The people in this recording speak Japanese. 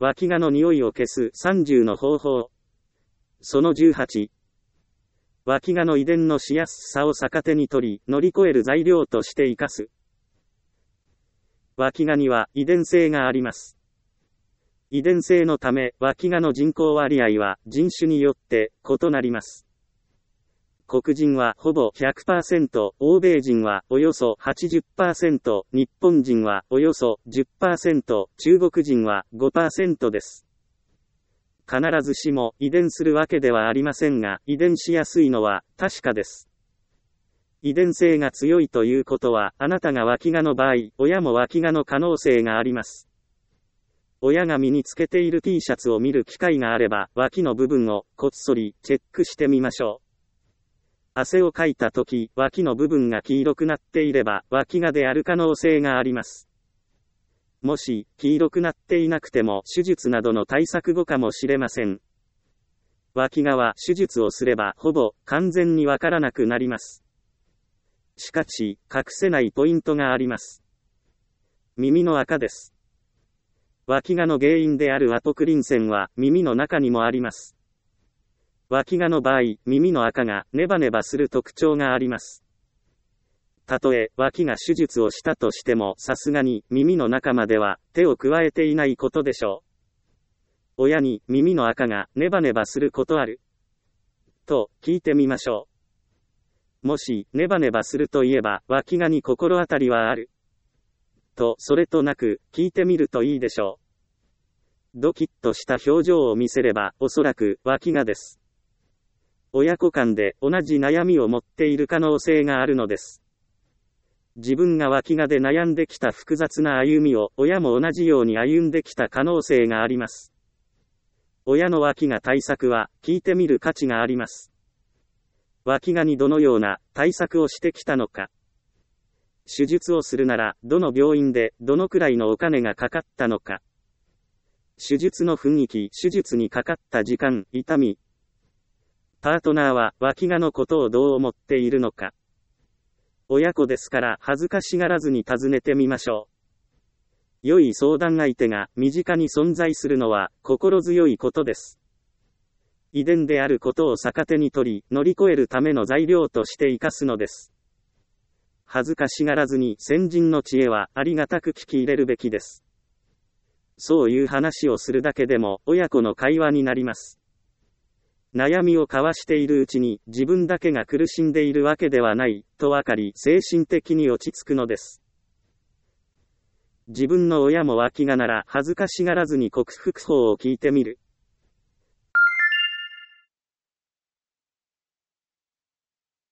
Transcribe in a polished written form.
脇がの匂いを消す30の方法。その18。脇がの遺伝のしやすさを逆手に取り、乗り越える材料として生かす。脇がには遺伝性があります。遺伝性のため、脇がの人口割合は人種によって異なります。黒人はほぼ 100%、欧米人はおよそ 80%、日本人はおよそ 10%、中国人は 5% です。必ずしも遺伝するわけではありませんが、遺伝しやすいのは確かです。遺伝性が強いということは、あなたが脇がの場合、親も脇がの可能性があります。親が身につけている T シャツを見る機会があれば、脇の部分をこっそりチェックしてみましょう。汗をかいたとき、脇の部分が黄色くなっていれば、脇がである可能性があります。もし、黄色くなっていなくても、手術などの対策後かもしれません。脇がは手術をすれば、ほぼ完全にわからなくなります。しかし、隠せないポイントがあります。耳の赤です。脇がの原因であるアポクリン腺は、耳の中にもあります。脇がの場合、耳の赤がネバネバする特徴があります。たとえ脇が手術をしたとしても、さすがに耳の中までは手を加えていないことでしょう。親に耳の赤がネバネバすることある？と聞いてみましょう。もしネバネバするといえば、脇がに心当たりはある？とそれとなく聞いてみるといいでしょう。ドキッとした表情を見せれば、おそらく脇がです。親子間で同じ悩みを持っている可能性があるのです。自分が脇がで悩んできた複雑な歩みを親も同じように歩んできた可能性があります。親の脇が対策は聞いてみる価値があります。脇がにどのような対策をしてきたのか。手術をするならどの病院でどのくらいのお金がかかったのか。手術の雰囲気、手術にかかった時間、痛み。パートナーは脇がのことをどう思っているのか。親子ですから恥ずかしがらずに尋ねてみましょう。良い相談相手が身近に存在するのは心強いことです。遺伝であることを逆手に取り、乗り越えるための材料として生かすのです。恥ずかしがらずに先人の知恵はありがたく聞き入れるべきです。そういう話をするだけでも親子の会話になります。悩みを交わしているうちに自分だけが苦しんでいるわけではないと分かり、精神的に落ち着くのです。自分の親も脇がなら恥ずかしがらずに克服法を聞いてみる。